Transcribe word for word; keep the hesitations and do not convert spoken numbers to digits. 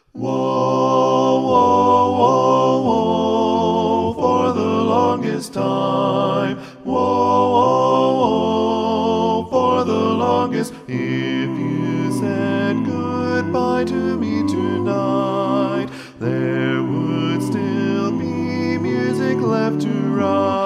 Whoa, whoa, whoa, whoa, for the longest time. Whoa, whoa, whoa, for the longest. If you said goodbye to me tonight, there would still be music left to write.